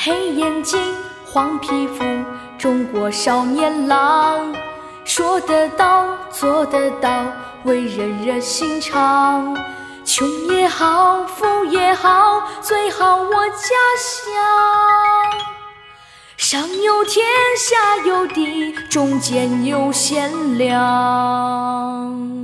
黑眼睛，黄皮肤，中国少年郎，说得到，做得到，为人热心肠。穷也好，富也好，最好我家乡。上有天，下有地，中间有贤良。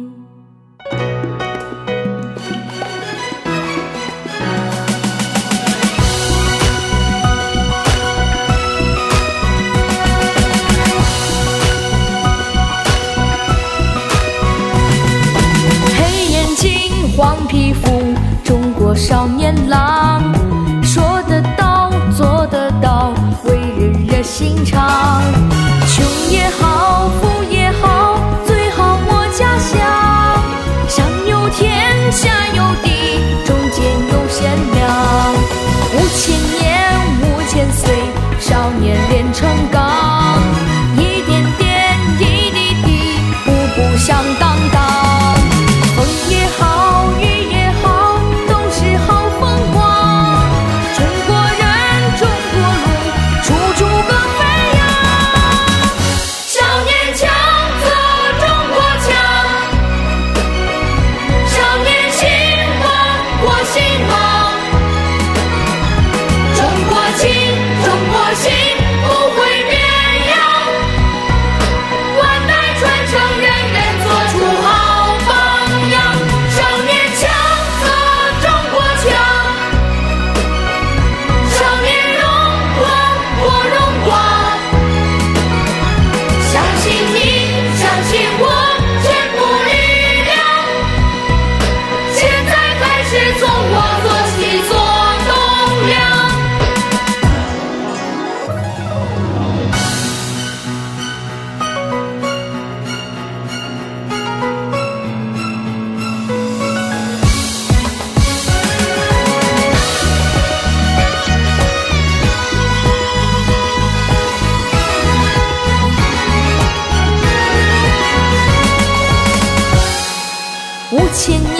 黄皮肤，中国少年郎，说得到，做得到，为人热心肠。穷也好，富也好，最好我家乡。上有天，下有地，中间有贤良。5000年5000岁，少年练成钢，一点点，一滴滴，步步响当当。风也好，雨也好，都是好风光。中国人，中国路，处处更飞扬。少年强则中国强，少年兴旺国兴旺。中国情，中国心，不会变样。万代传承，人人做出好榜样。少年强则中国强，少年荣光国荣光。相信你，相信我，全部力量。现在开始从我做起，做栋梁。5000年